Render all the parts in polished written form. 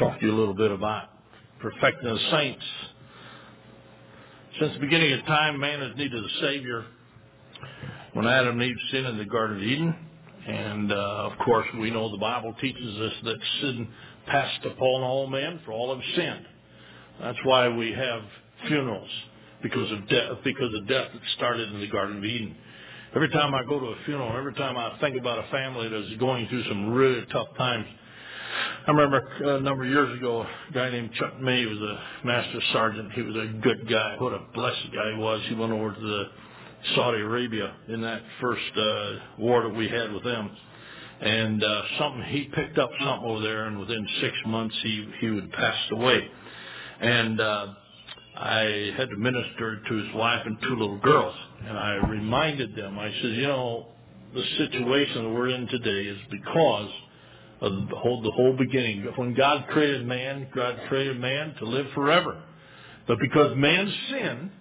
talk to you a little bit about perfecting the saints. Since the beginning of time, man has needed a Savior. When Adam and Eve sinned in the Garden of Eden, and of course we know the Bible teaches us that sin passed upon all men, for all have sinned. That's why we have funerals, because of death that started in the Garden of Eden. Every time I go to a funeral, every time I think about a family that's going through some really tough times. I remember a number of years ago, a guy named Chuck May was a master sergeant. He was a good guy. What a blessed guy he was. He went over to Saudi Arabia in that first war that we had with them. And he picked up something over there, and within 6 months he would pass away. And I had to minister to his wife and 2 little girls. And I reminded them, I said, the situation that we're in today is because of the whole beginning. When God created man to live forever. But because man sinned,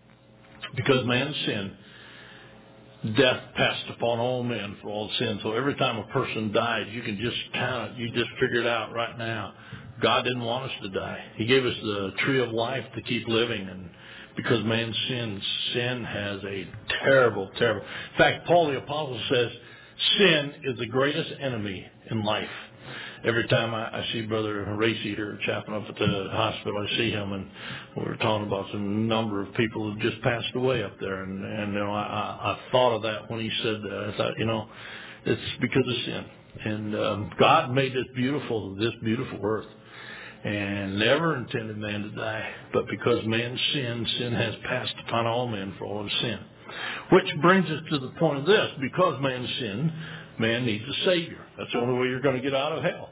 death passed upon all men for all sin. So every time a person dies, you can just count it. You just figure it out right now. God didn't want us to die. He gave us the tree of life to keep living. And because man sins, sin has a terrible, terrible. In fact, Paul the Apostle says, sin is the greatest enemy in life. Every time I see Brother Racy here chaplain up at the hospital, I see him, and we were talking about some number of people who just passed away up there. And I thought of that when he said that. I thought, it's because of sin. And God made this beautiful earth, and never intended man to die. But because man sinned, sin has passed upon all men for all have sinned. Which brings us to the point of this: because man sinned, man needs a Savior. That's the only way you're going to get out of hell.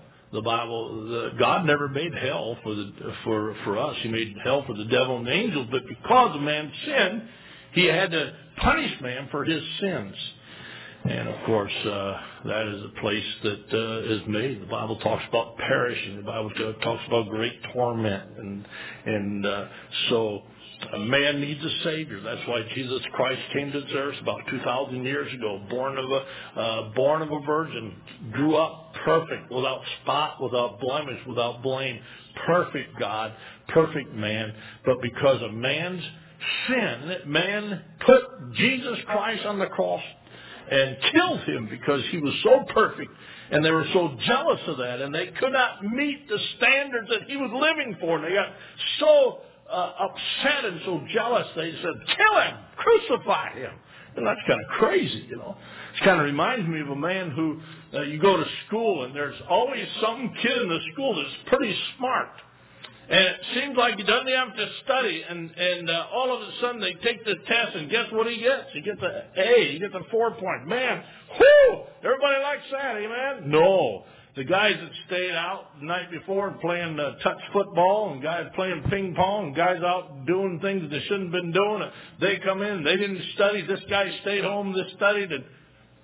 God never made hell for us. He made hell for the devil and the angels. But because of man's sin, he had to punish man for his sins. And of course, that is a place that is made. The Bible talks about perishing. The Bible talks about great torment, and so a man needs a Savior. That's why Jesus Christ came to this earth about 2,000 years ago, born of a virgin, grew up perfect, without spot, without blemish, without blame, perfect God, perfect man. But because of man's sin, man put Jesus Christ on the cross and killed him because he was so perfect, and they were so jealous of that, and they could not meet the standards that he was living for. And they got so upset and so jealous, they said, kill him, crucify him. And that's kind of crazy, It kind of reminds me of a man who, you go to school, and there's always some kid in the school that's pretty smart. And it seems like he doesn't have to study, and all of a sudden they take the test, and guess what he gets? He gets an A. He gets a 4 point. Man, whoo! Everybody likes that, amen? No. The guys that stayed out the night before playing touch football, and guys playing ping pong, and guys out doing things they shouldn't have been doing, they come in, they didn't study. This guy stayed home, this studied, and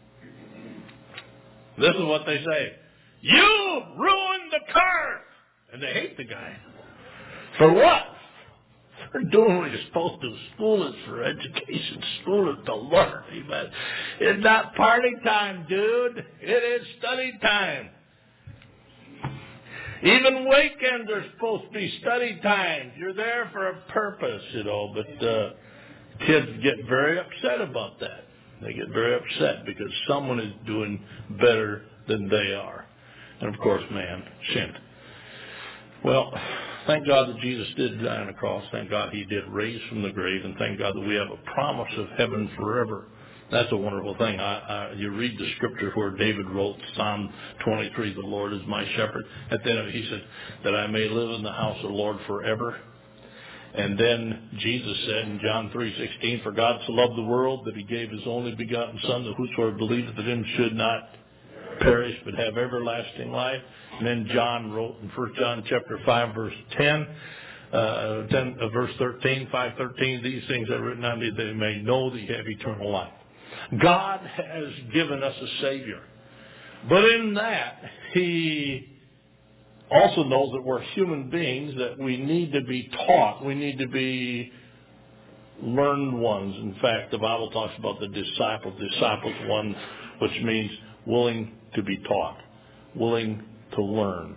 this is what they say. You ruined the car! And they hate the guy. For what? For doing what you're supposed to. School is for education. School is to learn. Amen. It's not party time, dude. It is study time. Even weekends are supposed to be study times. You're there for a purpose, but kids get very upset about that. They get very upset because someone is doing better than they are. And of course, man sinned. Well, thank God that Jesus did die on the cross. Thank God he did raise from the grave. And thank God that we have a promise of heaven forever. That's a wonderful thing. You read the scripture where David wrote Psalm 23, the Lord is my shepherd. At the end of it, he said, that I may live in the house of the Lord forever. And then Jesus said in John 3:16, for God so loved the world that he gave his only begotten Son, that whosoever believeth in him should not perish but have everlasting life. And then John wrote in 1 John chapter 5, verse 10, verse 13, 5:13, these things are written unto you that they may know that you have eternal life. God has given us a Savior. But in that, he also knows that we're human beings, that we need to be taught. We need to be learned ones. In fact, the Bible talks about the disciples one, which means willing to be taught, willing to learn.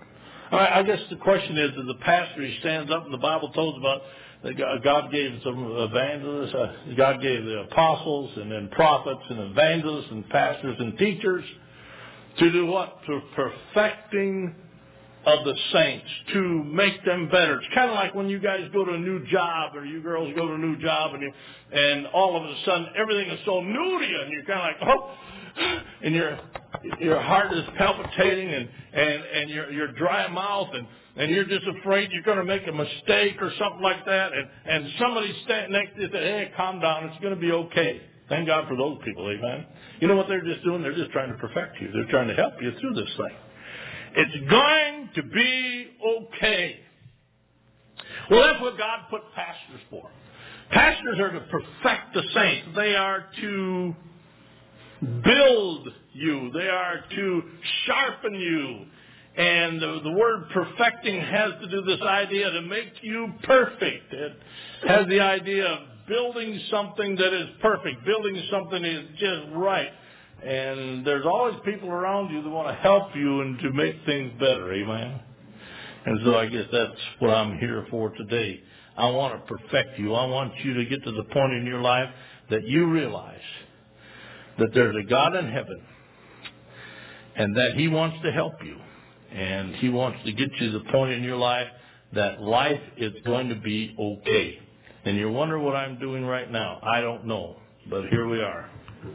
All right, I guess the question is that the pastor, he stands up and the Bible tells about that God gave some evangelists, God gave the apostles and then prophets and evangelists and pastors and teachers to do what? To perfecting of the saints, to make them better. It's kind of like when you guys go to a new job, or you girls go to a new job, and all of a sudden everything is so new to you, and you're kind of like, oh, and your heart is palpitating, and you're dry mouth, and you're just afraid you're going to make a mistake or something like that, and somebody's standing next to you and say, hey, calm down, it's going to be okay. Thank God for those people, amen. You know what they're just doing? They're just trying to perfect you. They're trying to help you through this thing. It's going to be okay. Well, that's what God put pastors for. Pastors are to perfect the saints. They are to build you. They are to sharpen you. And the word perfecting has to do this idea to make you perfect. It has the idea of building something that is perfect, building something that is just right. And there's always people around you that want to help you and to make things better, amen? And so I guess that's what I'm here for today. I want to perfect you. I want you to get to the point in your life that you realize that there's a God in heaven and that He wants to help you. And He wants to get you to the point in your life that life is going to be okay. And you're wondering what I'm doing right now. I don't know, but here we are.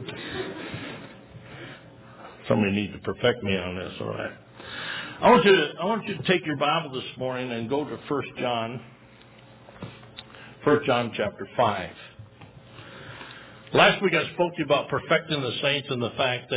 Somebody needs to perfect me on this, all right? I want you to take your Bible this morning and go to 1 John chapter 5. Last week I spoke to you about perfecting the saints and the fact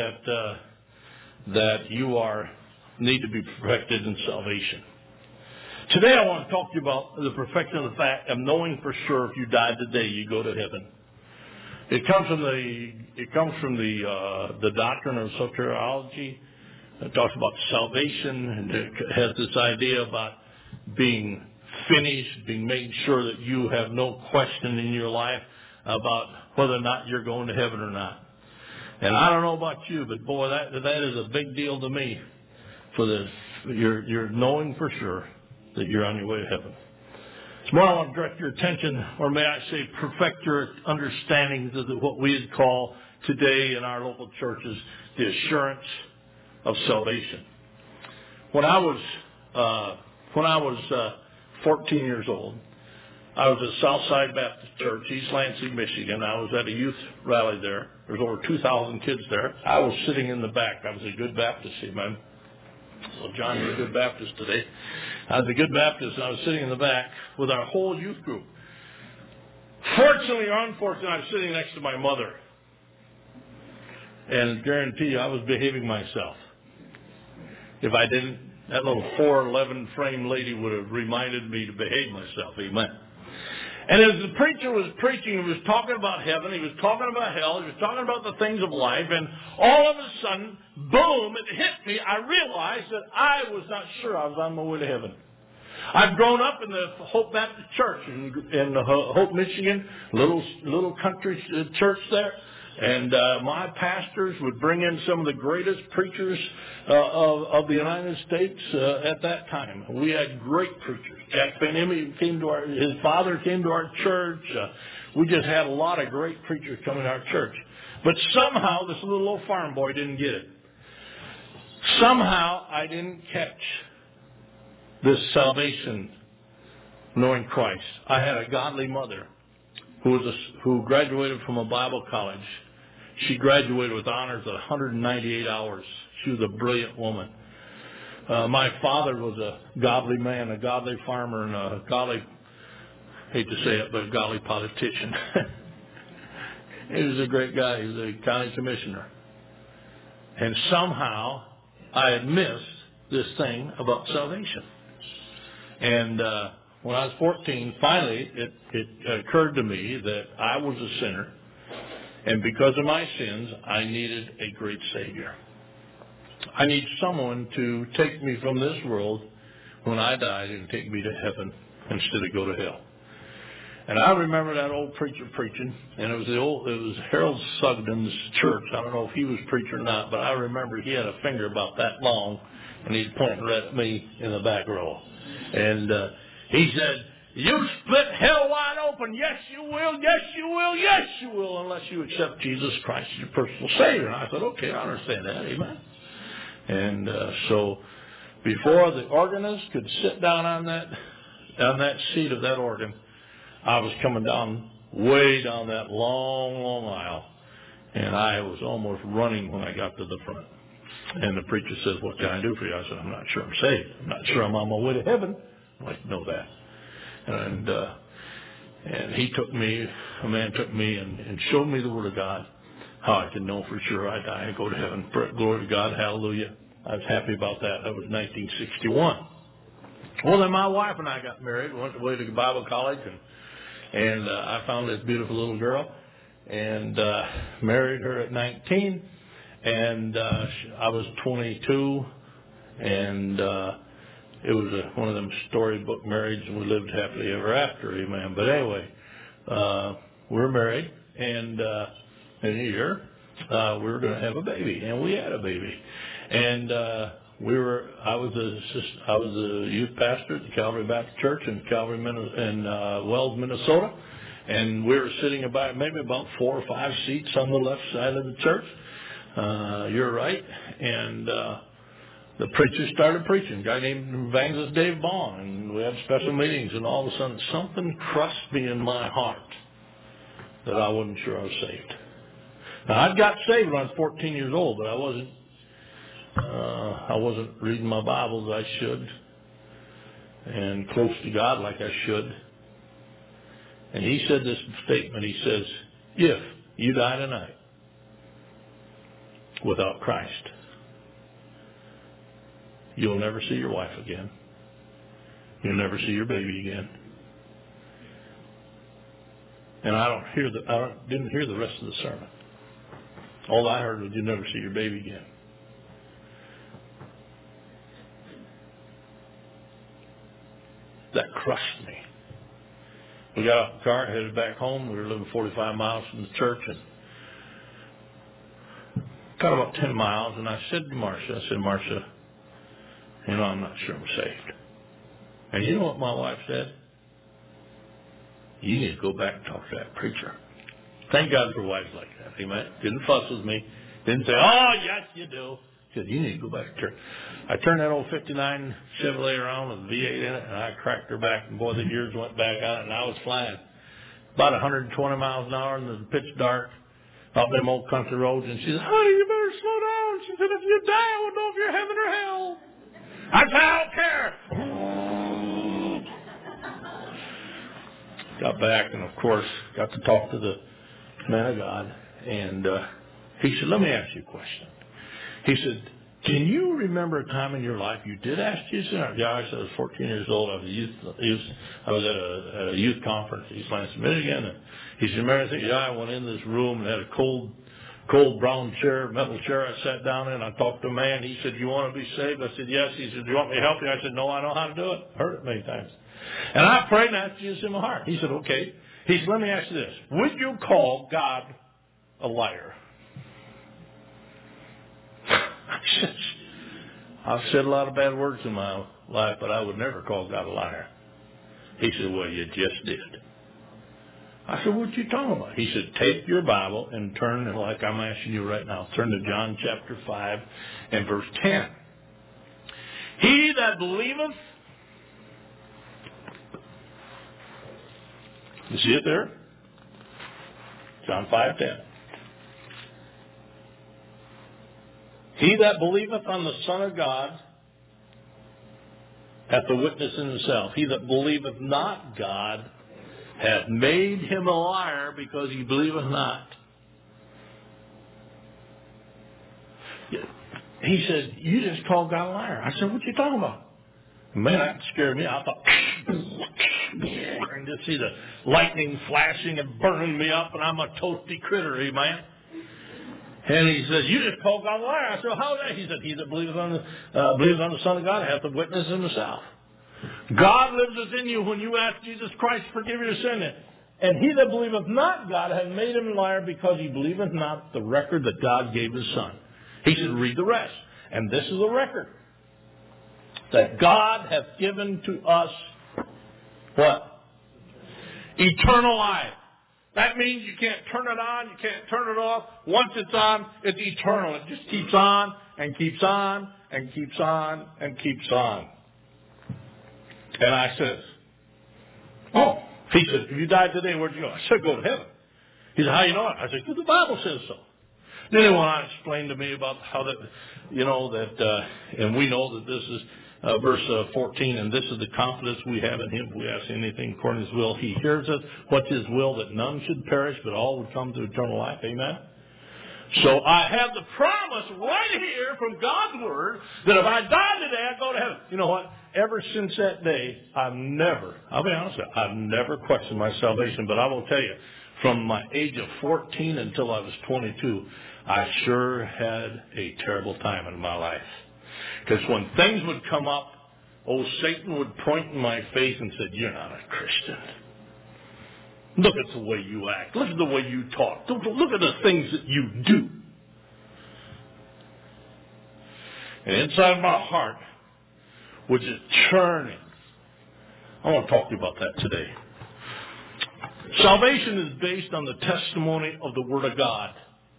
that you need to be perfected in salvation. Today I want to talk to you about the perfecting of the fact of knowing for sure if you died today you go to heaven. It comes from the doctrine of soteriology. It talks about salvation, and it has this idea about being finished, being made sure that you have no question in your life about whether or not you're going to heaven or not. And I don't know about you, but boy, that is a big deal to me. For this, you're knowing for sure that you're on your way to heaven. Tomorrow I want to direct your attention, or may I say perfect your understanding of what we would call today in our local churches the assurance of salvation. When I was 14 years old, I was at Southside Baptist Church, East Lansing, Michigan. I was at a youth rally there. There was over 2,000 kids there. I was sitting in the back. I was a good Baptist, amen. So John, you're a good Baptist today. I was a good Baptist, and I was sitting in the back with our whole youth group. Fortunately or unfortunately, I was sitting next to my mother. And I guarantee you, I was behaving myself. If I didn't, that little 4'11" frame lady would have reminded me to behave myself. Amen. And as the preacher was preaching, he was talking about heaven, he was talking about hell, he was talking about the things of life, and all of a sudden, boom, it hit me. I realized that I was not sure I was on my way to heaven. I've grown up in the Hope Baptist Church in Hope, Michigan, little country church there. And my pastors would bring in some of the greatest preachers of the United States at that time. We had great preachers. Jack Van Emmy his father came to our church. We just had a lot of great preachers coming to our church. But somehow this little old farm boy didn't get it. Somehow I didn't catch this salvation, knowing Christ. I had a godly mother who graduated from a Bible college. She graduated with honors at 198 hours. She was a brilliant woman. My father was a godly man, a godly farmer, and a godly, hate to say it, but a godly politician. He was a great guy. He was a county commissioner. And somehow I had missed this thing about salvation. And when I was 14, finally it occurred to me that I was a sinner. And because of my sins, I needed a great Savior. I need someone to take me from this world when I died and take me to heaven instead of go to hell. And I remember that old preacher preaching, and it was Harold Sugden's church. I don't know if he was preaching or not, but I remember he had a finger about that long, And he's pointing right at me in the back row. And he said, "You split hell wide open. Yes, you will. Yes, you will. Yes, you will, unless you accept Jesus Christ as your personal Savior." And I said, "Okay, I understand that. Amen." And so before the organist could sit down on that seat of that organ, I was coming down, way down that long, long aisle. And I was almost running when I got to the front. And the preacher says, "What can I do for you?" I said, "I'm not sure I'm saved. I'm not sure I'm on my way to heaven." I'd like to know that. And he took me, a man took me and showed me the Word of God, how I could know for sure I'd die and go to heaven. Glory to God, hallelujah. I was happy about that. That was 1961. Well, then my wife and I got married, went away to Bible college, and I found this beautiful little girl, and married her at 19, and I was 22, and it was one of them storybook marriages, and we lived happily ever after, amen. But anyway, we were married, and in a year, we were going to have a baby, and we had a baby. And I was a youth pastor at the Calvary Baptist Church in Wells, Minnesota, and we were sitting maybe about 4 or 5 seats on the left side of the church. You're right, and the preacher started preaching, a guy named Evangelist Dave Bond, and we had special meetings, and all of a sudden something crushed me in my heart that I wasn't sure I was saved. Now, I'd got saved when I was 14 years old, but I wasn't reading my Bible as I should, and close to God like I should. And he said this statement. He says, "If you die tonight without Christ, you'll never see your wife again. You'll never see your baby again." And I didn't hear the rest of the sermon. All I heard was, "You'll never see your baby again." That crushed me. We got out of the car, headed back home. We were living 45 miles from the church, and got about 10 miles, and I said to Marcia, "Marcia, I'm not sure I'm saved." And you know what my wife said? "You need to go back and talk to that preacher." Thank God for wives like that. Amen. Didn't fuss with me. Didn't say, "Oh, yes, you do." She said, "You need to go back to church." I turned that old 59 Chevrolet around with a V8 in it, and I cracked her back, and boy, the gears went back on it, and I was flying about 120 miles an hour in the pitch dark up them old country roads. And she said, "Honey, you better slow down." She said, "If you die, I won't know if you're heaven or hell." I said, "I don't care." Got back, and of course, got to talk to the man of God, and he said, "Let me ask you a question." He said, "Can you remember a time in your life you did ask Jesus?" Yeah, I said, I was 14 years old. I was at a youth conference in East Lansing, Michigan. And he said, "Mary," I said, "Yeah, I went in this room and had a cold brown chair, metal chair I sat down in. I talked to a man. He said, 'You want to be saved?' I said, 'Yes.' He said, 'Do you want me to help you?' I said, 'No, I know how to do it. Heard it many times.' And I prayed and asked Jesus in my heart." He said, "Okay." He said, "Let me ask you this. Would you call God a liar?" I've said a lot of bad words in my life, but I would never call God a liar. He said, "Well, you just did." I said, "What you talking about?" He said, "Take your Bible and turn, like I'm asking you right now, turn to John chapter 5 and verse 10. He that believeth," you see it there? John 5:10. "He that believeth on the Son of God hath the witness in himself. He that believeth not God hath made him a liar, because he believeth not." He said, "You just called God a liar." I said, "What you talking about?" Man, that scared me. I thought, and just see the lightning flashing and burning me up, and I'm a toasty critter, amen. And he says, "You just called God a liar." I said, "How is that?" He said, "He that believes on the Son of God hath the witness in himself." God lives within you when you ask Jesus Christ to forgive your sin. "And he that believeth not God hath made him a liar, because he believeth not the record that God gave his Son." He said, "Read the rest. And this is the record, that God hath given to us what? Eternal life. That means you can't turn it on, you can't turn it off. Once it's on, it's eternal. It just keeps on and keeps on and keeps on and keeps on. And I says, oh, he said, if you died today, where'd you go? I said, go to heaven. He said, how you know it? I said, because the Bible says so. Then he went on to explain to me about how that, and we know that this is verse 14, and this is the confidence we have in him. If we ask anything according to his will, he hears us. What's his will? That none should perish, but all would come to eternal life. Amen? So I have the promise right here from God's Word that if I die today, I go to heaven. You know what? Ever since that day, I'll be honest with you, I've never questioned my salvation. But I will tell you, from my age of 14 until I was 22, I sure had a terrible time in my life. Because when things would come up, old Satan would point in my face and said, you're not a Christian. Look at the way you act. Look at the way you talk. Look at the things that you do. And inside my heart was just churning. I want to talk to you about that today. Salvation is based on the testimony of the Word of God.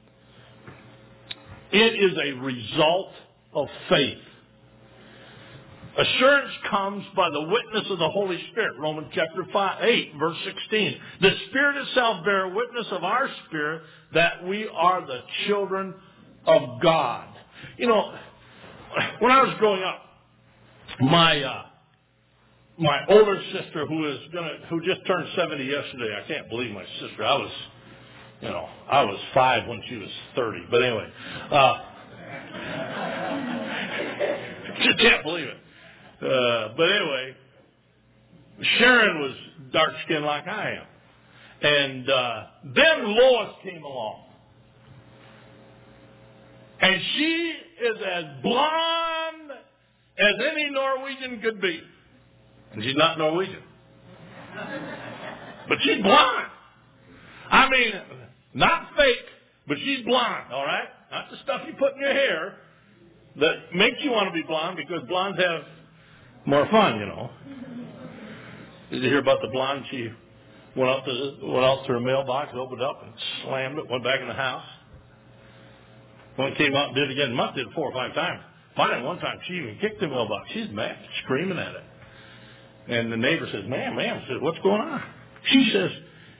It is a result of faith. Assurance comes by the witness of the Holy Spirit. Romans chapter 8, verse 16. The Spirit itself bear witness of our spirit that we are the children of God. You know, when I was growing up, my older sister, who just turned 70 yesterday, I can't believe my sister. I was 5 when she was 30. But anyway, just can't believe it. But anyway, Sharon was dark-skinned like I am. And then Lois came along. And she is as blonde as any Norwegian could be. And she's not Norwegian. But she's blonde. I mean, not fake, but she's blonde, all right? Not the stuff you put in your hair that makes you want to be blonde, because blondes have more fun, you know. Did you hear about the blonde? She went out to her mailbox, opened it up, and slammed it, went back in the house. When it came out and did it again, must did it 4 or 5 times. Finally, one time, she even kicked the mailbox. She's mad, screaming at it. And the neighbor says, ma'am, says, what's going on? She says,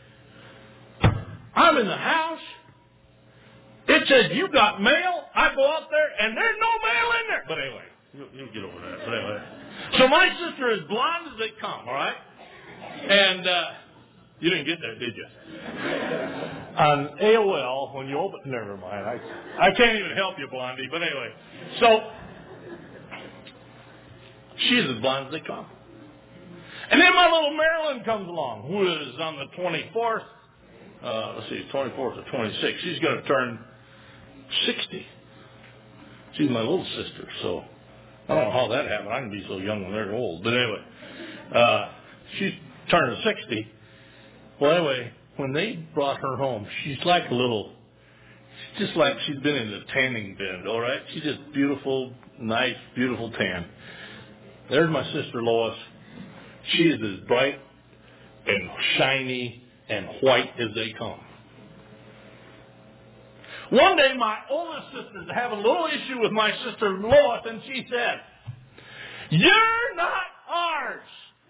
I'm in the house. It says you got mail. I go out there, and there's no mail in there. But anyway, you'll get over that. But anyway. So my sister is blonde as they come, all right? And you didn't get that, did you? On AOL, when you open, never mind. I can't even help you, Blondie. But anyway, so she's as blonde as they come. And then my little Marilyn comes along, who is on the 24th. 24th or 26th. She's going to turn 60. She's my little sister, so I don't know how that happened. I can be so young when they're old. But anyway, she's turning 60. Well, anyway, when they brought her home, she's like just like she's been in the tanning bed, all right? She's just beautiful, nice, beautiful tan. There's my sister Lois. She is as bright and shiny and white as they come. One day, my oldest sister is having a little issue with my sister Lois, and she said, "You're not ours.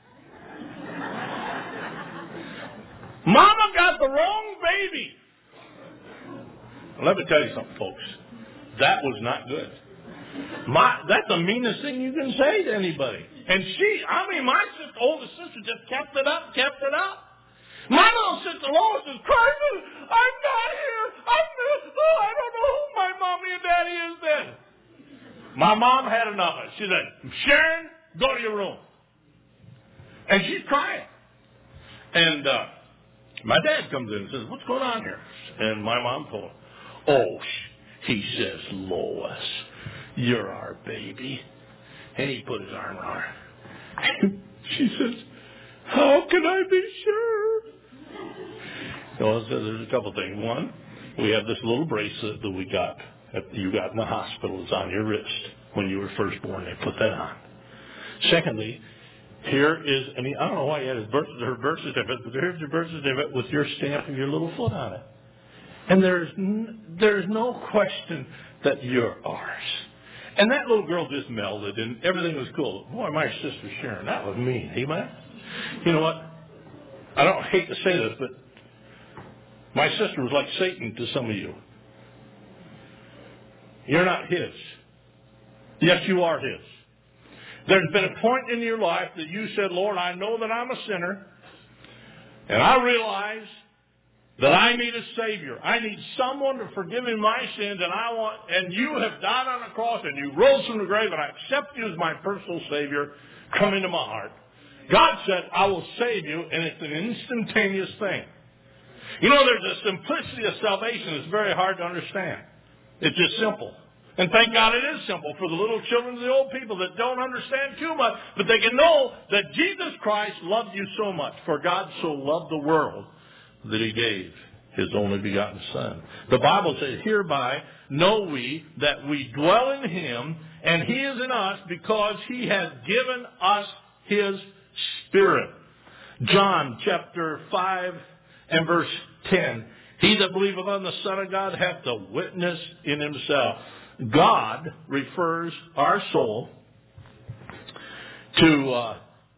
Mama got the wrong baby." Let me tell you something, folks. That was not good. That's the meanest thing you can say to anybody. And my oldest sister just kept it up. My little sister Lois is crying. I'm not here. I don't know who my mommy and daddy is then. My mom had enough of it. She said, "Sharon, go to your room." And she's crying. And my dad comes in and says, "What's going on here?" And my mom told him, he says, "Lois, you're our baby." And he put his arm around her. She says, "How can I be sure?" Well, there's a couple things. One, we have this little bracelet that you got in the hospital. It's on your wrist when you were first born. They put that on. Secondly, here is, I don't know why he had her birth certificate, but here's your birth certificate with your stamp and your little foot on it. And there's no question that you're ours. And that little girl just melded, and everything was cool. Boy, my sister Sharon, that was mean. Amen? You know what? I don't hate to say this, but my sister was like Satan to some of you. You're not his. Yes, you are his. There's been a point in your life that you said, Lord, I know that I'm a sinner, and I realize that I need a Savior. I need someone to forgive me my sins, and you have died on the cross, and you rose from the grave, and I accept you as my personal Savior. Come into my heart. God said, I will save you, and it's an instantaneous thing. You know, there's a simplicity of salvation that's very hard to understand. It's just simple. And thank God it is simple for the little children and the old people that don't understand too much, but they can know that Jesus Christ loved you so much. For God so loved the world that he gave his only begotten Son. The Bible says, hereby know we that we dwell in him, and he is in us because he has given us his Spirit. John chapter 5 and verse 10. He that believeth on the Son of God hath the witness in himself. God refers our soul to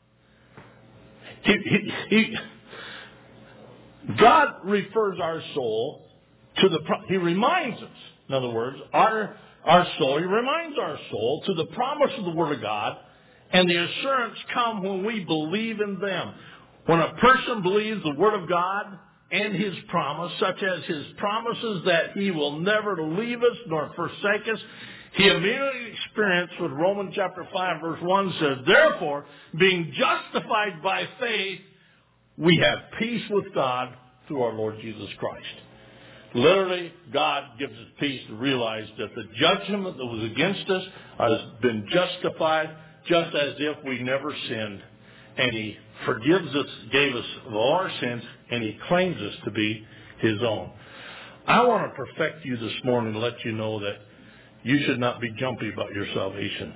God refers our soul to he reminds us, in other words, our soul, he reminds our soul to the promise of the Word of God, and the assurance come when we believe in them. When a person believes the Word of God and his promise, such as his promises that he will never leave us nor forsake us, he immediately experienced what Romans chapter 5 verse 1 says, therefore, being justified by faith, we have peace with God through our Lord Jesus Christ. Literally, God gives us peace to realize that the judgment that was against us has been justified just as if we never sinned. And he forgives us, gave us of all our sins, and he claims us to be his own. I want to perfect you this morning and let you know that you should not be jumpy about your salvation.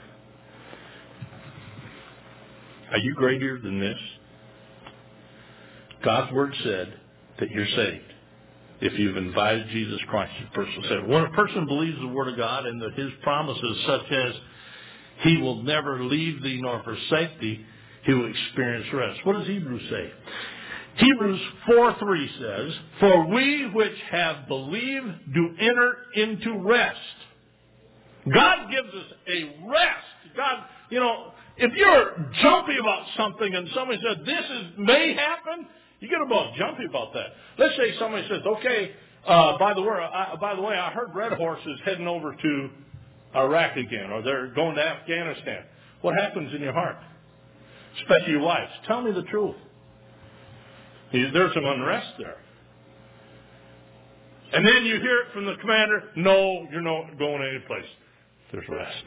Are you greater than this? God's Word said that you're saved if you've invited Jesus Christ as personal Savior. When a person believes the Word of God and that his promises, such as he will never leave thee nor forsake thee, he will experience rest. What does Hebrews say? Hebrews 4:3 says, for we which have believed do enter into rest. God gives us a rest. God, if you're jumpy about something and somebody says may happen, you get about jumpy about that. Let's say somebody says, okay, by the way, I heard Red Horse is heading over to Iraq again, or they're going to Afghanistan. What happens in your heart? Especially your wives. Tell me the truth. There's some unrest there. And then you hear it from the commander, no, you're not going any place. There's rest.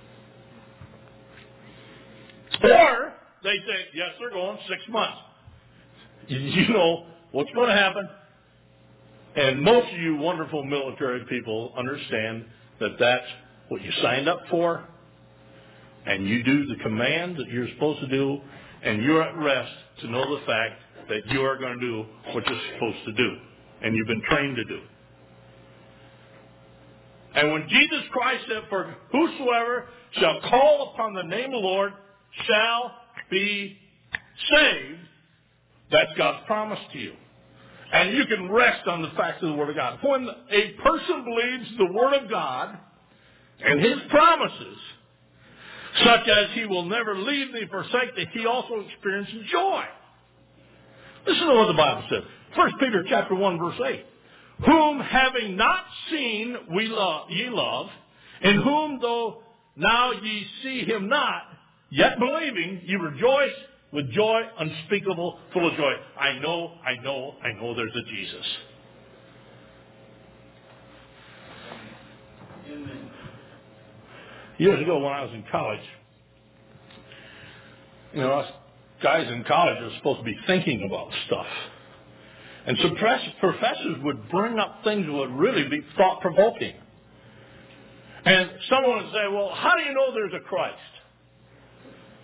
Or they say, yes, they're going 6 months. You know what's going to happen. And most of you wonderful military people understand that that's what you signed up for. And you do the command that you're supposed to do. And you're at rest to know the fact that you are going to do what you're supposed to do. And you've been trained to do. And when Jesus Christ said, for whosoever shall call upon the name of the Lord shall be saved, that's God's promise to you. And you can rest on the facts of the Word of God. When a person believes the Word of God and his promises, such as he will never leave thee, forsake thee, he also experiences joy. Listen to what the Bible says. 1 Peter chapter 1, verse 8. Whom having not seen ye love, in whom though now ye see him not, yet believing, ye rejoice with joy unspeakable, full of joy. I know there's a Jesus. Amen. Years ago when I was in college, us guys in college are supposed to be thinking about stuff. And some professors would bring up things that would really be thought-provoking. And someone would say, well, how do you know there's a Christ?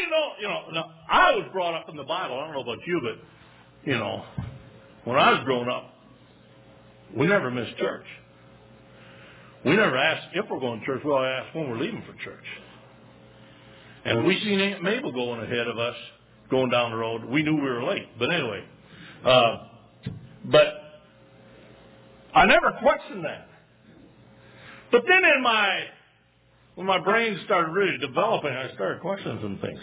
didn't know, now, I was brought up in the Bible. I don't know about you, but, when I was growing up, we never missed church. We never asked if we're going to church. We always asked when we're leaving for church. And we seen Aunt Mabel going ahead of us, going down the road. We knew we were late. But anyway, but I never questioned that. But then when my brain started really developing, I started questioning some things.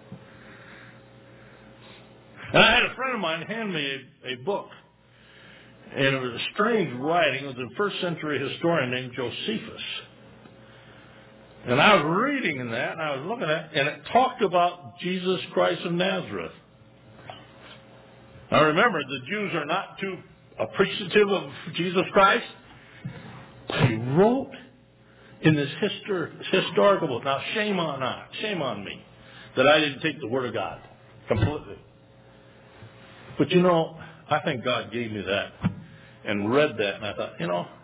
And I had a friend of mine hand me a book. And it was a strange writing. It was a first century historian named Josephus. And I was reading in that, and I was looking at it, and it talked about Jesus Christ of Nazareth. Now remember, the Jews are not too appreciative of Jesus Christ. He wrote in this historical book. Now shame on me that I didn't take the Word of God completely. But I think God gave me that and read that, and I thought,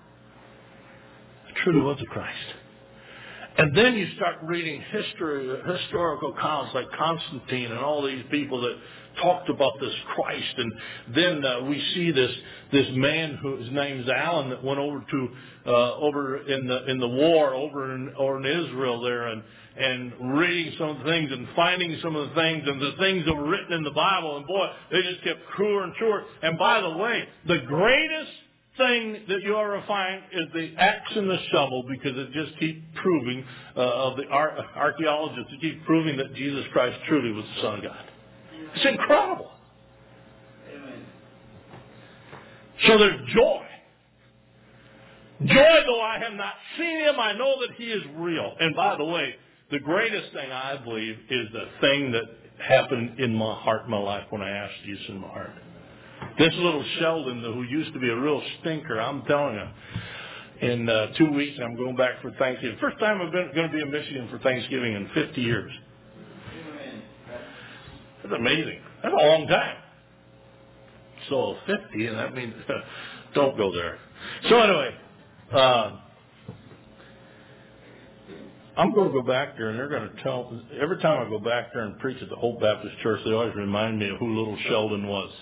it truly was a Christ. And then you start reading historical accounts like Constantine and all these people that talked about this Christ. And then we see this man whose name's Alan that went over to over in the war over in Israel there and reading some of the things and finding some of the things and the things that were written in the Bible. And boy, they just kept truer and truer. And by the way, the greatest thing that you ever find is the axe and the shovel, because it just keeps proving, of the archaeologists, it keeps proving that Jesus Christ truly was the Son of God. It's incredible. Amen. So there's joy. Joy, though I have not seen him, I know that he is real. And by the way, the greatest thing I believe is the thing that happened in my heart, my life, when I asked Jesus in my heart. This little Sheldon, who used to be a real stinker, I'm telling you, in 2 weeks I'm going back for Thanksgiving. First time I'm going to be in Michigan for Thanksgiving in 50 years. That's amazing. That's a long time. So 50, and that means don't go there. So anyway, I'm going to go back there, and they're going to tell, every time I go back there and preach at the Hope Baptist Church, they always remind me of who little Sheldon was.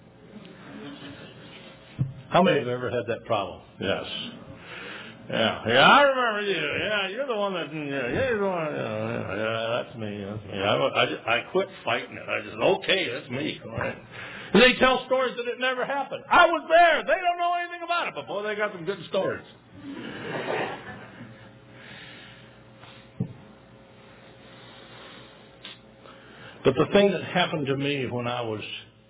How many have ever had that problem? Yes. Yeah, I remember you. Yeah, you're the one that. You're the one. Yeah, that's me. I quit fighting it. I just okay, that's me. All right. And they tell stories that it never happened. I was there. They don't know anything about it, but boy, they got some good stories. But the thing that happened to me when I was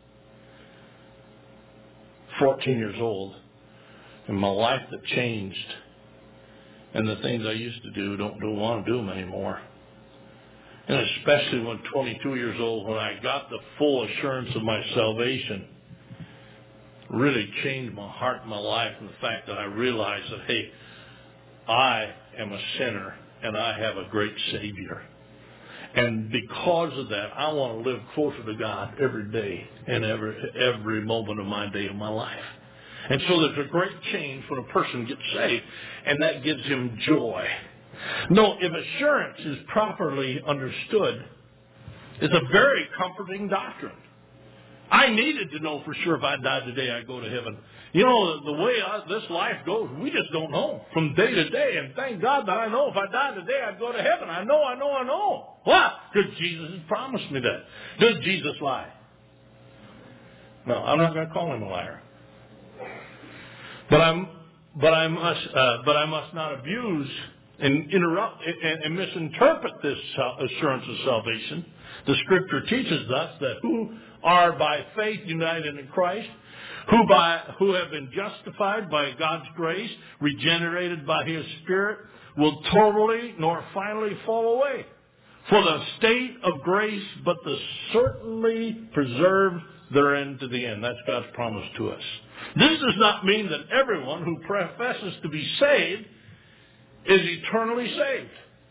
14 years old, and my life that changed, and the things I used to do don't want to do them anymore. And especially when 22 years old, when I got the full assurance of my salvation, really changed my heart and my life, and the fact that I realized that, hey, I am a sinner and I have a great Savior. And because of that, I want to live closer to God every day and every moment of my day of my life. And so there's a great change when a person gets saved, and that gives him joy. No, if assurance is properly understood, it's a very comforting doctrine. I needed to know for sure if I died today, I'd go to heaven. The way this life goes, we just don't know from day to day. And thank God that I know if I died today, I'd go to heaven. I know. Why? Because Jesus has promised me that. Does Jesus lie? No, I'm not going to call him a liar. But I must not abuse and interrupt and misinterpret this assurance of salvation. The Scripture teaches us that who are by faith united in Christ, who have been justified by God's grace, regenerated by His Spirit, will totally nor finally fall away. For the state of grace, but the certainly preserved therein to the end. That's God's promise to us. This does not mean that everyone who professes to be saved is eternally saved.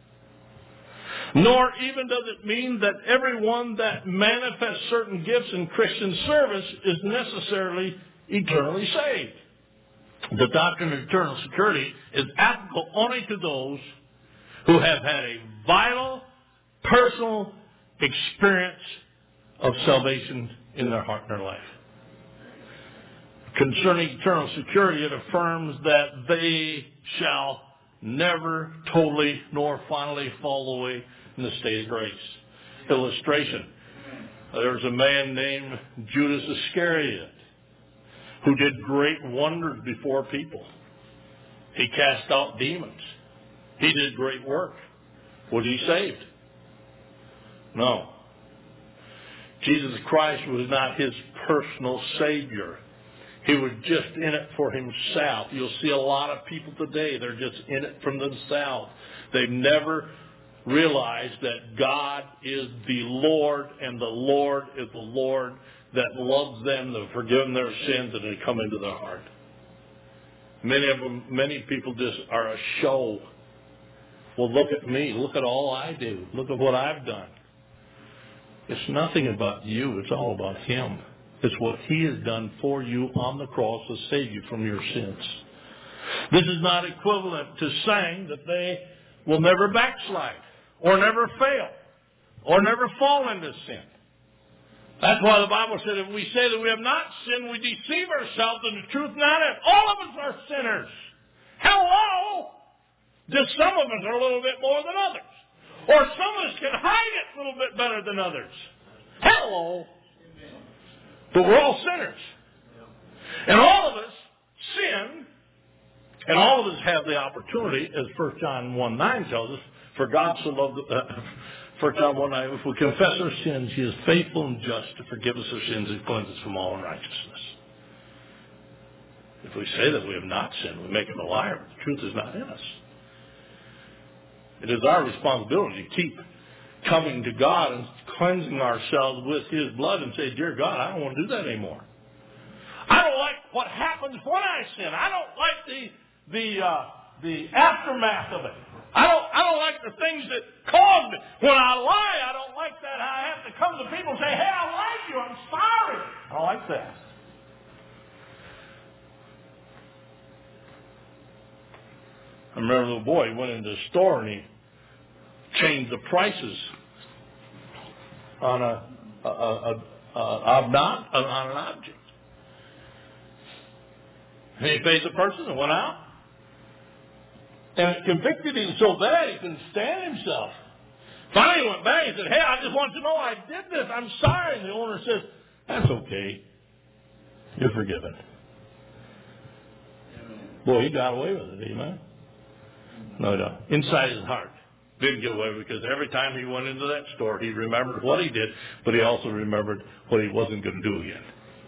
Nor even does it mean that everyone that manifests certain gifts in Christian service is necessarily eternally saved. The doctrine of eternal security is applicable only to those who have had a vital, personal, experience of salvation in their heart and their life. Concerning eternal security, it affirms that they shall never totally nor finally fall away in the state of grace. Illustration. There's a man named Judas Iscariot who did great wonders before people. He cast out demons. He did great work. Was he saved? No. Jesus Christ was not his personal Savior. He was just in it for himself. You'll see a lot of people today, they're just in it from themselves. They've never realized that God is the Lord, and the Lord is the Lord that loves them, that forgive them their sins, and they come into their heart. Many people just are a show. Well, look at me. Look at all I do. Look at what I've done. It's nothing about you. It's all about him. It's what he has done for you on the cross to save you from your sins. This is not equivalent to saying that they will never backslide or never fail or never fall into sin. That's why the Bible said if we say that we have not sinned, we deceive ourselves and the truth not in. All of us are sinners. Hello! Just some of us are a little bit more than others. Or some of us can hide it a little bit better than others. Hello! But we're all sinners. And all of us sin, and all of us have the opportunity, as 1 John 1:9 tells us, for God so loved 1 John 1:9, if we confess our sins, he is faithful and just to forgive us our sins and cleanse us from all unrighteousness. If we say that we have not sinned, we make him a liar, but the truth is not in us. It is our responsibility to keep coming to God and cleansing ourselves with his blood and say, dear God, I don't want to do that anymore. I don't like what happens when I sin. I don't like the aftermath of it. I don't like the things that cause me. When I lie, I don't like that. I have to come to people and say, hey, I lied to you. I'm sorry. I don't like that. I remember a little boy, he went into the store and he changed the prices on an object. And he paid the person and went out. And it convicted him so bad he couldn't stand himself. Finally he went back and said, hey, I just want you to know I did this. I'm sorry. And the owner said, that's okay. You're forgiven. Boy, he got away with it, amen? No. Inside his heart. Didn't get away with it because every time he went into that store, he remembered what he did, but he also remembered what he wasn't going to do again.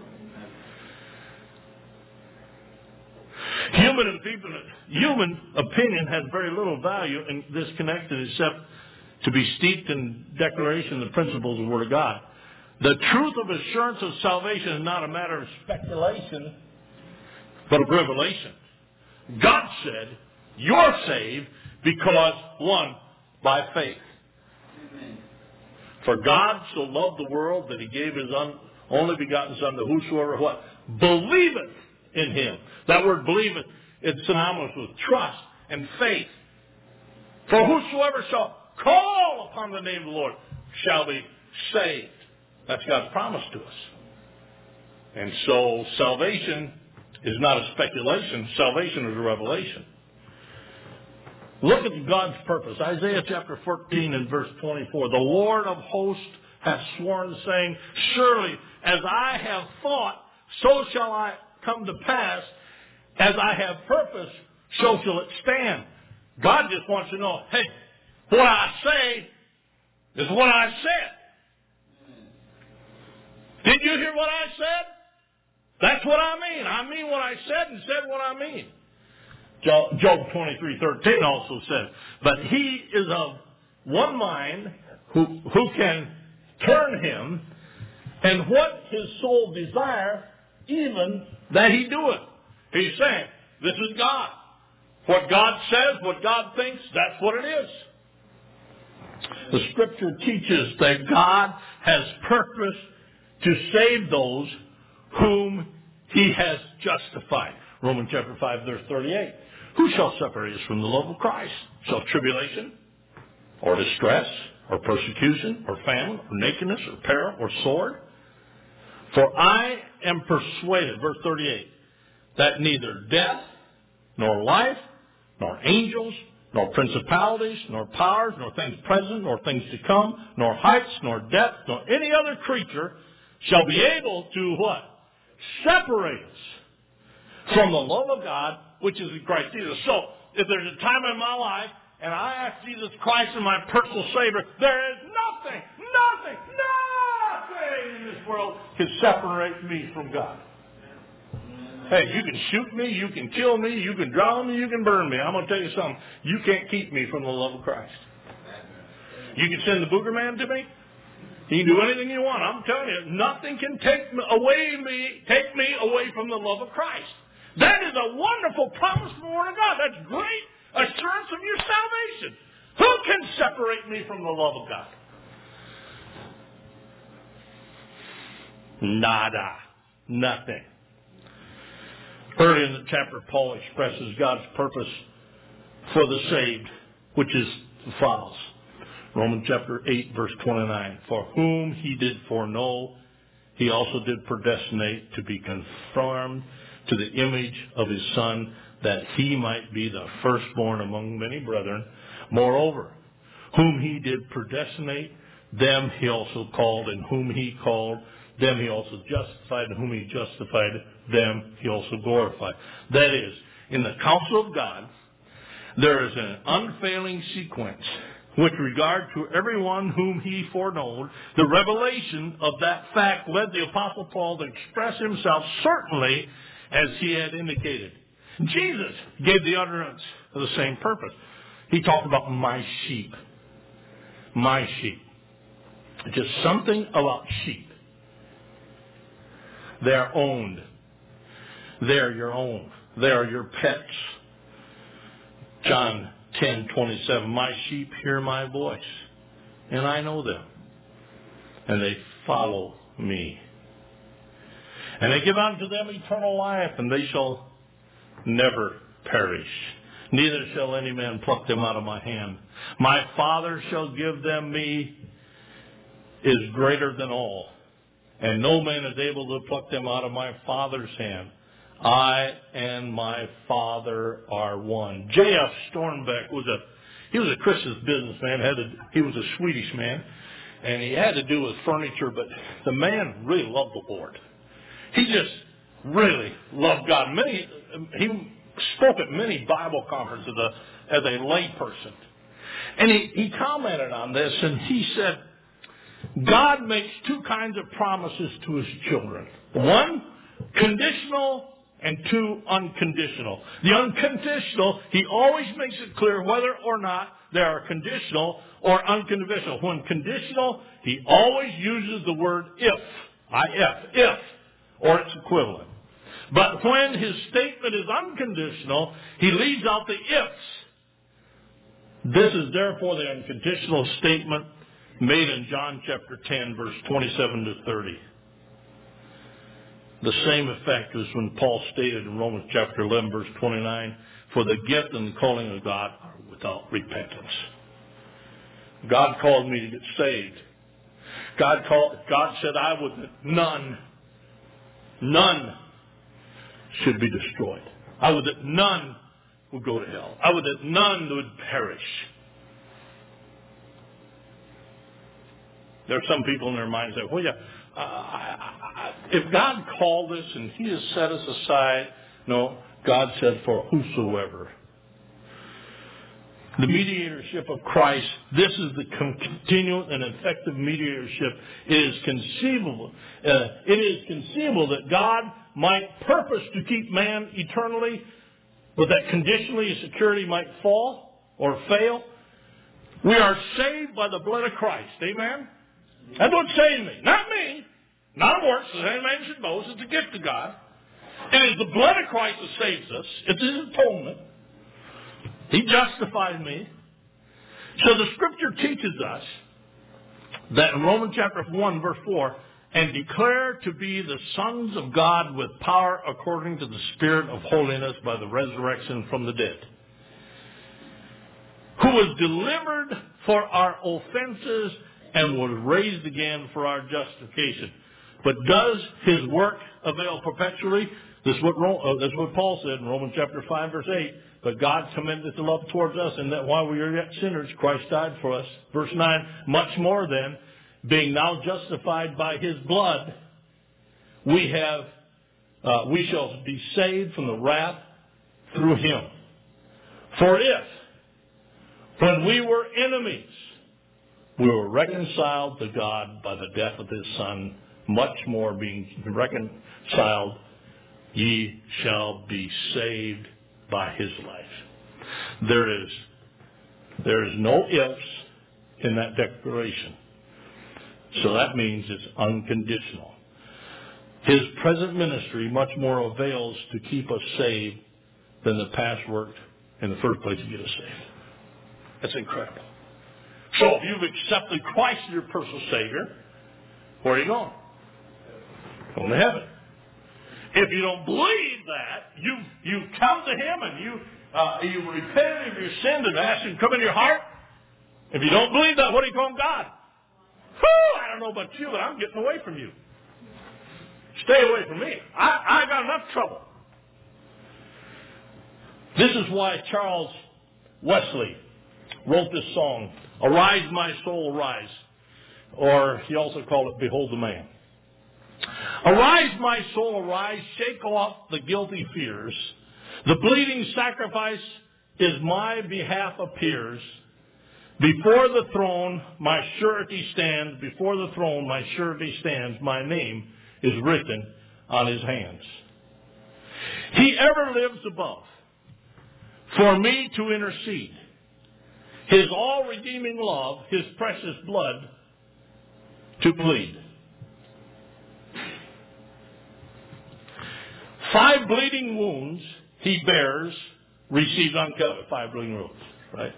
Human opinion has very little value in this connection except to be steeped in declaration of the principles of the Word of God. The truth of assurance of salvation is not a matter of speculation, but of revelation. God said, you're saved because, one, by faith. Amen. For God so loved the world that he gave his only begotten Son, to whosoever what? Believeth in him. That word believeth is synonymous with trust and faith. For whosoever shall call upon the name of the Lord shall be saved. That's God's promise to us. And so salvation is not a speculation. Salvation is a revelation. Look at God's purpose. Isaiah chapter 14 and verse 24. The Lord of hosts hath sworn, saying, surely as I have thought, so shall I come to pass. As I have purpose, so shall it stand. God just wants to know, hey, what I say is what I said. Did you hear what I said? That's what I mean. I mean what I said and said what I mean. Job 23:13 also said, but he is of one mind who can turn him, and what his soul desire, even that he doeth. He's saying, this is God. What God says, what God thinks, that's what it is. The Scripture teaches that God has purposed to save those whom he has justified. Romans chapter 5, verse 38. Who shall separate us from the love of Christ? Shall tribulation, or distress, or persecution, or famine, or nakedness, or peril, or sword? For I am persuaded, verse 38, that neither death, nor life, nor angels, nor principalities, nor powers, nor things present, nor things to come, nor heights, nor depth, nor any other creature shall be able to what? Separate us from the love of God, which is in Christ Jesus. So, if there's a time in my life, and I ask Jesus Christ as my personal Savior, there is nothing in this world can separate me from God. Hey, you can shoot me, you can kill me, you can drown me, you can burn me. I'm going to tell you something. You can't keep me from the love of Christ. You can send the booger man to me. You can do anything you want. I'm telling you, nothing can take me away from the love of Christ. That is a wonderful promise from the Word of God. That's great assurance of your salvation. Who can separate me from the love of God? Nada. Nothing. Early in the chapter, Paul expresses God's purpose for the saved, which is as follows. Romans chapter 8, verse 29. For whom he did foreknow, he also did predestinate to be conformed to the image of his Son, that he might be the firstborn among many brethren. Moreover, whom he did predestinate, them he also called, and whom he called, them he also justified, and whom he justified, them he also glorified. That is, in the counsel of God, there is an unfailing sequence with regard to everyone whom he foreknowed. The revelation of that fact led the Apostle Paul to express himself certainly as he had indicated. Jesus gave the utterance of the same purpose. He talked about my sheep. My sheep. Just something about sheep. They are owned. They are your own. They are your pets. John 10:27. My sheep hear my voice, and I know them, and they follow me. And I give unto them eternal life, and they shall never perish. Neither shall any man pluck them out of my hand. My Father shall give them me, is greater than all, and no man is able to pluck them out of my Father's hand. I and my Father are one. J.F. Stormbeck was a Christian businessman. He was a Swedish man, and he had to do with furniture, but the man really loved the Lord. He just really loved God. He spoke at many Bible conferences as a lay person. And he commented on this, and he said, God makes two kinds of promises to his children. One, conditional, and two, unconditional. The unconditional, he always makes it clear whether or not they are conditional or unconditional. When conditional, he always uses the word if, if, or its equivalent. But when his statement is unconditional, he leaves out the ifs. This is therefore the unconditional statement made in John chapter 10, verse 27 to 30. The same effect as when Paul stated in Romans chapter 11, verse 29, for the gift and the calling of God are without repentance. God called me to get saved. God said I would none should be destroyed. I would that none would go to hell. I would that none would perish. There are some people in their minds that, well, yeah, if God called us and he has set us aside, no, God said for whosoever. The mediatorship of Christ, this is the continual and effective mediatorship. It is conceivable that God might purpose to keep man eternally, but that conditionally his security might fall or fail. We are saved by the blood of Christ. Amen? That's what saved me. Not me. Not works, as any man should boast. It's a gift of God. It is the blood of Christ that saves us. It's his atonement. He justified me. So the Scripture teaches us that in Romans chapter 1, verse 4, and declare to be the sons of God with power according to the Spirit of holiness by the resurrection from the dead, who was delivered for our offenses and was raised again for our justification. But does his work avail perpetually? This is what Paul said in Romans chapter 5, verse 8. But God commendeth the love towards us, and that while we are yet sinners, Christ died for us. Verse 9, much more then, being now justified by his blood, we shall be saved from the wrath through him. For if, when we were enemies, we were reconciled to God by the death of his Son, much more being reconciled, ye shall be saved by his life. There is no ifs in that declaration. So that means it's unconditional. His present ministry much more avails to keep us saved than the past worked in the first place to get us saved. That's incredible. So if you've accepted Christ as your personal Savior, where are you going? Going to heaven. If you don't believe that, you come to him and you repent of your sins and ask him to come in your heart. If you don't believe that, what do you call God? Whew, I don't know about you, but I'm getting away from you. Stay away from me. I got enough trouble. This is why Charles Wesley wrote this song, Arise, My Soul, Arise. Or he also called it Behold the Man. Arise, my soul, arise, shake off the guilty fears. The bleeding sacrifice is my behalf appears. Before the throne, my surety stands. Before the throne, my surety stands. My name is written on his hands. He ever lives above for me to intercede. His all-redeeming love, his precious blood to plead. 5 bleeding wounds he bears, receives uncovered. 5 bleeding wounds, right?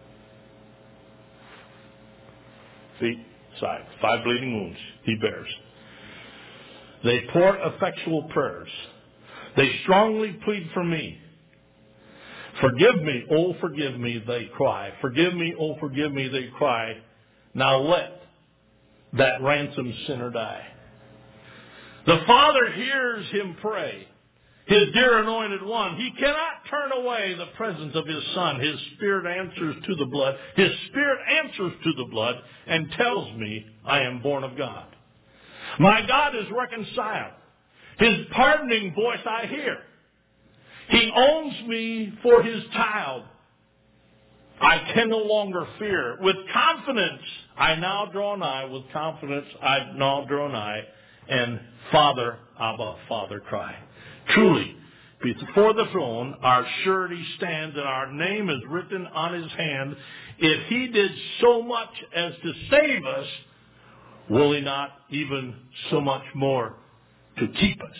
Feet, side. 5 bleeding wounds he bears. They pour effectual prayers. They strongly plead for me. Forgive me, oh forgive me, they cry. Forgive me, oh forgive me, they cry. Now let that ransomed sinner die. The Father hears him pray. His dear anointed one. He cannot turn away the presence of his Son. His Spirit answers to the blood. His Spirit answers to the blood and tells me I am born of God. My God is reconciled. His pardoning voice I hear. He owns me for his child. I can no longer fear. With confidence I now draw nigh. With confidence I now draw nigh. And Father, Abba, Father cry. Truly, before the throne, our surety stands and our name is written on his hand. If he did so much as to save us, will he not even so much more to keep us?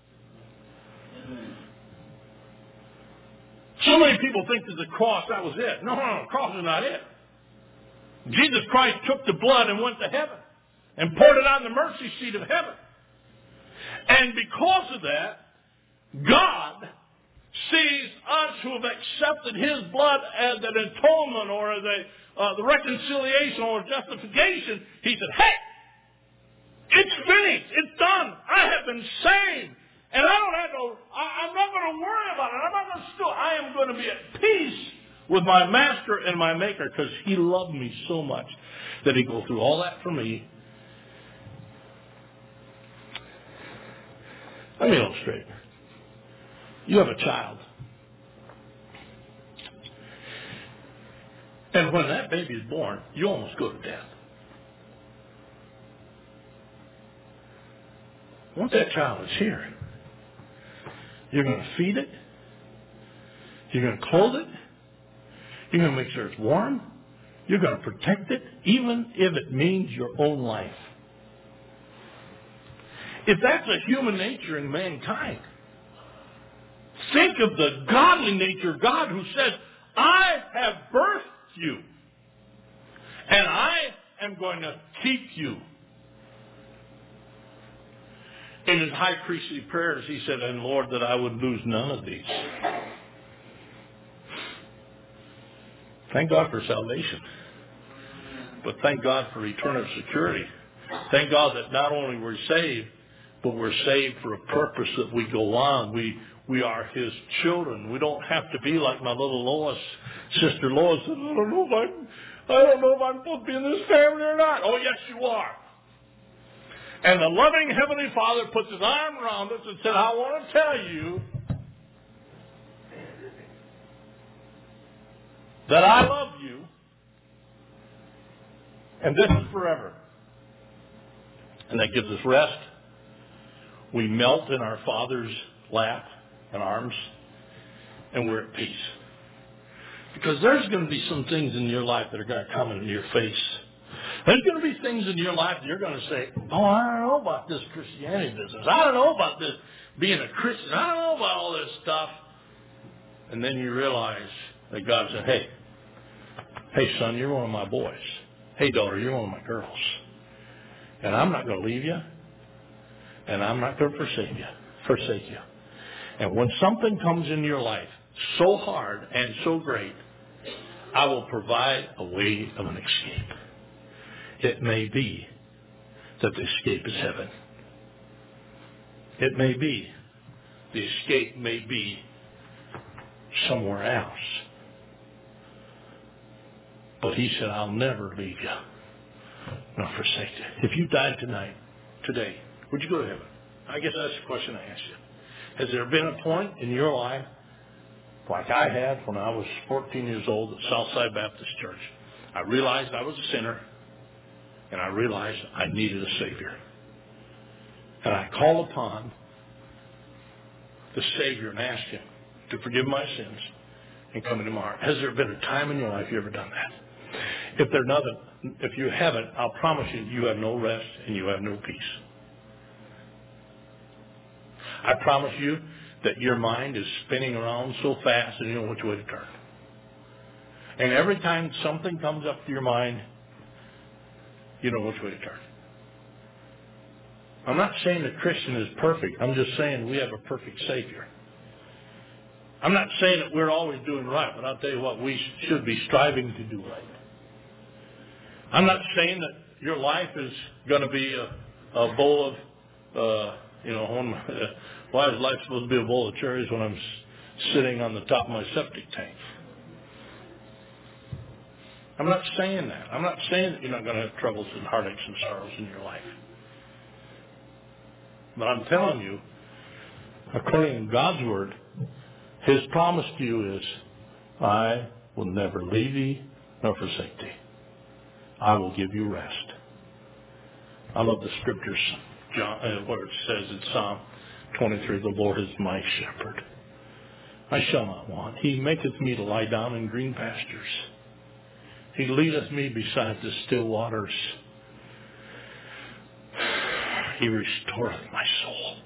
So many people think that the cross, that was it. No, the cross is not it. Jesus Christ took the blood and went to heaven and poured it on the mercy seat of heaven. And because of that, God sees us who have accepted his blood as an atonement or as the reconciliation or justification. He said, hey, it's finished. It's done. I have been saved. And I'm not going to worry about it. I'm not going to steal. I am going to be at peace with my master and my maker because he loved me so much that he go through all that for me. Let me illustrate. You have a child. And when that baby is born, you almost go to death. Once that child is here, you're going to feed it. You're going to clothe it. You're going to make sure it's warm. You're going to protect it, even if it means your own life. If that's a human nature in mankind, think of the godly nature of God who says, I have birthed you, and I am going to keep you. In his high priestly prayers, he said, and Lord, that I would lose none of these. Thank God for salvation. But thank God for eternal security. Thank God that not only we're saved, but we're saved for a purpose that we go on. We are His children. We don't have to be like my little Lois, Sister Lois said, I don't know if I'm supposed to be in this family or not. Oh, yes, you are. And the loving Heavenly Father puts His arm around us and said, I want to tell you that I love you, and this is forever. And that gives us rest. We melt in our Father's lap and arms, and we're at peace. Because there's going to be some things in your life that are going to come into your face. There's going to be things in your life that you're going to say, oh, I don't know about this Christianity business. I don't know about this being a Christian. I don't know about all this stuff. And then you realize that God said, hey, son, you're one of my boys. Hey, daughter, you're one of my girls. And I'm not going to leave you. And I'm not going to forsake you. And when something comes in your life so hard and so great, I will provide a way of an escape. It may be that the escape is heaven. It may be the escape may be somewhere else. But He said, I'll never leave you nor forsake you. If you died today, would you go to heaven? I guess that's the question I asked you. Has there been a point in your life, like I had when I was 14 years old at Southside Baptist Church? I realized I was a sinner, and I realized I needed a Savior. And I called upon the Savior and asked Him to forgive my sins and come into my heart. Has there been a time in your life you ever done that? If you haven't, I'll promise you, you have no rest and you have no peace. I promise you that your mind is spinning around so fast and you know which way to turn. And every time something comes up to your mind, you know which way to turn. I'm not saying the Christian is perfect. I'm just saying we have a perfect Savior. I'm not saying that we're always doing right, but I'll tell you what, we should be striving to do right. I'm not saying that your life is going to be a bowl of, why is life supposed to be a bowl of cherries when I'm sitting on the top of my septic tank? I'm not saying that. I'm not saying that you're not going to have troubles and heartaches and sorrows in your life. But I'm telling you, according to God's Word, His promise to you is, I will never leave thee nor forsake thee. I will give you rest. I love the scriptures, where it says in Psalm 23, the Lord is my shepherd. I shall not want. He maketh me to lie down in green pastures. He leadeth me beside the still waters. He restoreth my soul.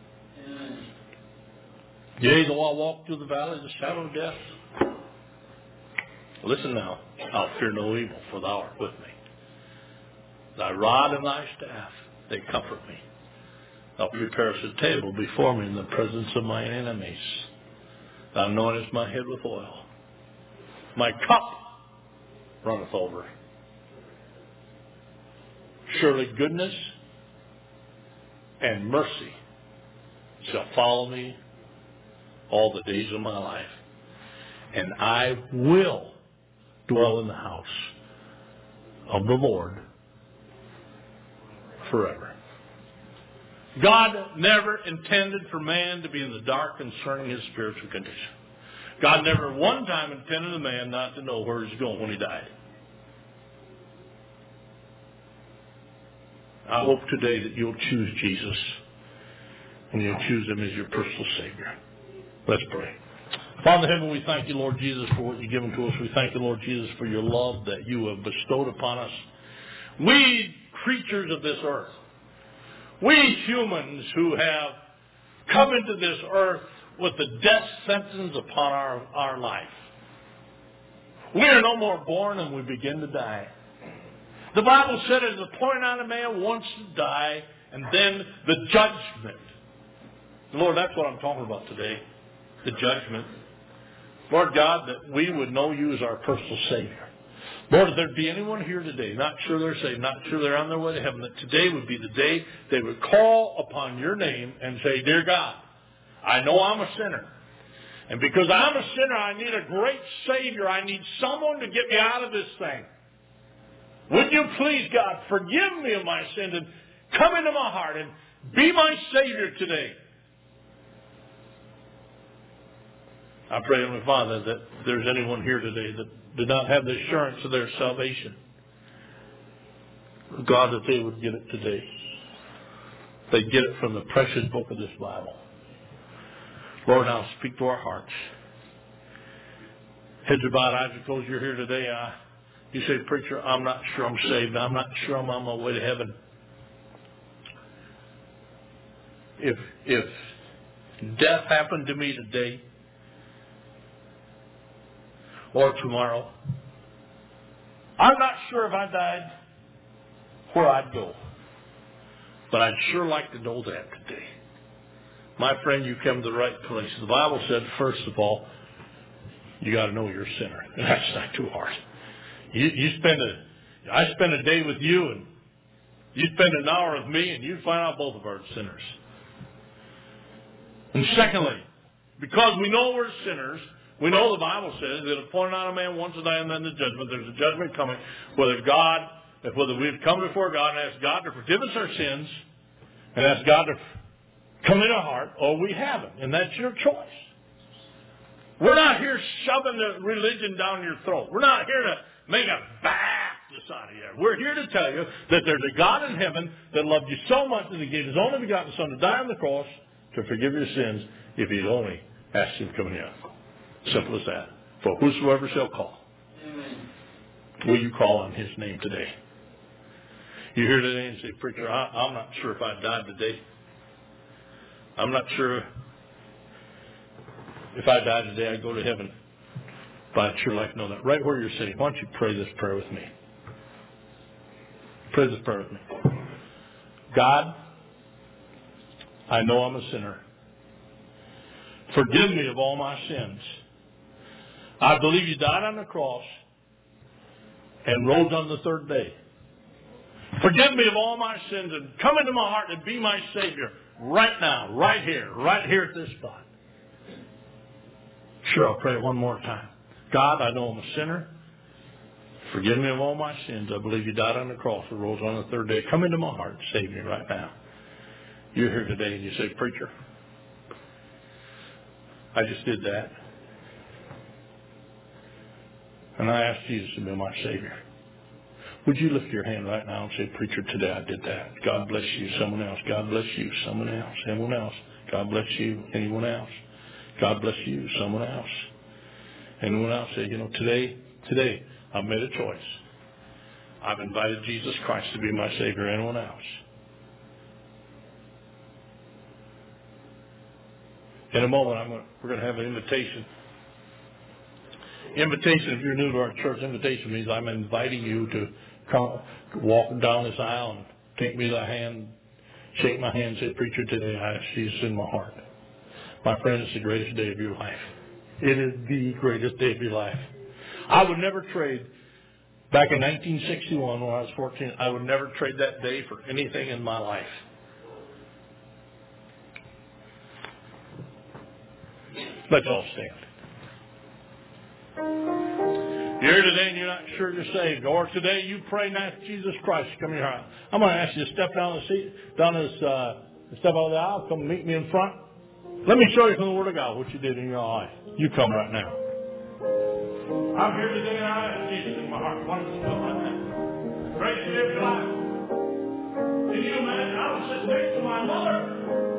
Yea, though I walk through the valley of the shadow of death. Listen now, I'll fear no evil, for thou art with me. Thy rod and thy staff, they comfort me. Thou preparest a table before me in the presence of my enemies. Thou anointest my head with oil. My cup runneth over. Surely goodness and mercy shall follow me all the days of my life, and I will dwell in the house of the Lord forever. God never intended for man to be in the dark concerning his spiritual condition. God never one time intended a man not to know where he's going when he died. I hope today that you'll choose Jesus and you'll choose Him as your personal Savior. Let's pray. Father in heaven, we thank you, Lord Jesus, for what you've given to us. We thank you, Lord Jesus, for your love that you have bestowed upon us. We creatures of this earth, we humans who have come into this earth with the death sentence upon our life. We are no more born than we begin to die. The Bible said it is appointed on a man once to die, and then the judgment. Lord, that's what I'm talking about today, the judgment. Lord God, that we would know you as our personal Savior. Lord, if there'd be anyone here today, not sure they're saved, not sure they're on their way to heaven, that today would be the day they would call upon your name and say, Dear God, I know I'm a sinner. And because I'm a sinner, I need a great Savior. I need someone to get me out of this thing. Would you please, God, forgive me of my sins and come into my heart and be my Savior today. I pray, Heavenly Father, that there's anyone here today that did not have the assurance of their salvation. God, that they would get it today. They'd get it from the precious book of this Bible. Lord, now speak to our hearts. Heads are bowed, eyes are closed. You're here today. You say, Preacher, I'm not sure I'm saved. I'm not sure I'm on my way to heaven. If death happened to me today or tomorrow, I'm not sure if I died where I'd go. But I'd sure like to know that today. My friend, you come to the right place. The Bible said, first of all, you got to know you're a sinner. And that's not too hard. I spend a day with you, and you spend an hour with me, and you find out both of our sinners. And secondly, because we know we're sinners, we know the Bible says that appointed not a man once to die and then the judgment. There's a judgment coming. Whether we've come before God and asked God to forgive us our sins, and asked God to come in our heart, or we haven't. And that's your choice. We're not here shoving the religion down your throat. We're not here to make a Baptist out of you. We're here to tell you that there's a God in heaven that loved you so much that He gave His only begotten Son to die on the cross to forgive your sins if He'd only asked Him to come in. Simple as that. For whosoever shall call. Amen. Will you call on His name today? You're here today and say, Preacher, I'm not sure if I died today. I'm not sure if I died today I'd go to heaven. But I'd sure like to know that. Right where you're sitting, why don't you pray this prayer with me? Pray this prayer with me. God, I know I'm a sinner. Forgive me of all my sins. I believe you died on the cross and rose on the third day. Forgive me of all my sins and come into my heart and be my Savior right now, right here at this spot. Sure, I'll pray it one more time. God, I know I'm a sinner. Forgive me of all my sins. I believe you died on the cross and rose on the third day. Come into my heart and save me right now. You're here today and you say, Preacher, I just did that. And I asked Jesus to be my Savior. Would you lift your hand right now and say, Preacher, today I did that. God bless you. Someone else. God bless you. Someone else. Anyone else. God bless you. Anyone else. God bless you. Someone else. Anyone else. Say, today I've made a choice. I've invited Jesus Christ to be my Savior. Anyone else? In a moment, we're going to have an invitation. Invitation, if you're new to our church, invitation means I'm inviting you to come, walk down this aisle and take me by the hand, shake my hand, and say, Preacher, today I ask Jesus in my heart. My friend, it's the greatest day of your life. It is the greatest day of your life. I would never trade, back in 1961 when I was 14, I would never trade that day for anything in my life. Let's all stand. You're here today and you're not sure you're saved, or today you pray and ask Jesus Christ to come in your heart. I'm going to ask you to step down the seat, step out of the aisle, come meet me in front. Let me show you from the Word of God what you did in your life. You come right now. I'm here today and I ask Jesus in my heart. Why don't you come right now? Great day of your life. Can you imagine? I was sitting next to my mother.